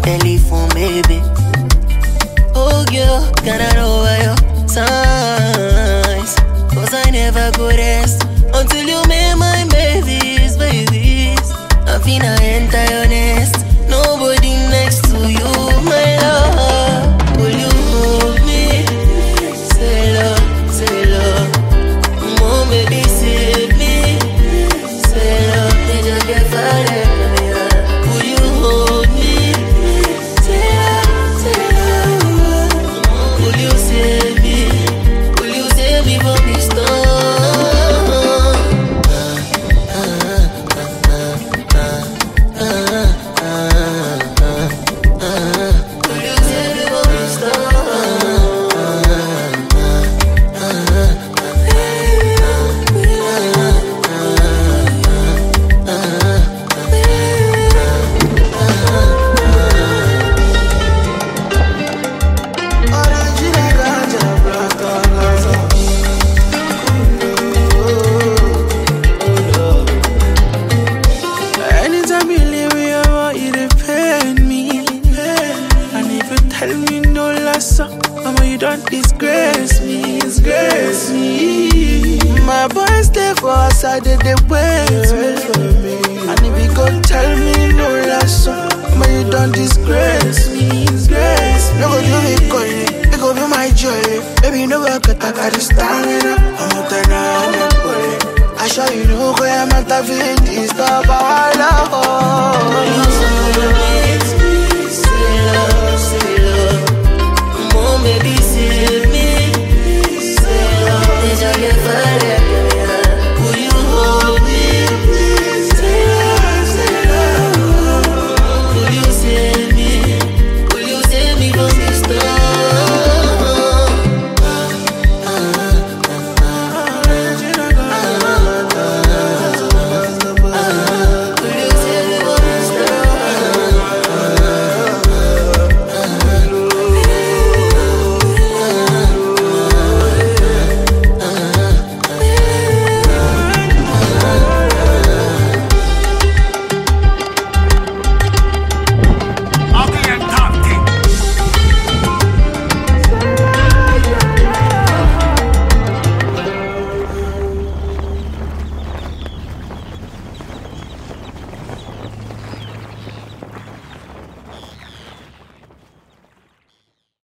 telephone, baby. Oh girl, can I know your signs? Cause I never go rest until you make my babies. I finna enter your nest. Nobody next to you, my love. Will you hold me? Say love. Mom, baby, save me. Say love, did you get fired? Will you hold me? Say love. Will you save me? Will you save me from this storm? My boys stay for outside, they wait for me. And if you go tell me no lesson, but you don't disgrace me, No go do me calling, it go be my joy. Baby, you know I got the stamina. I'm out there now, I'm not calling. I show you know where I'm at, I feel this stuff, I love.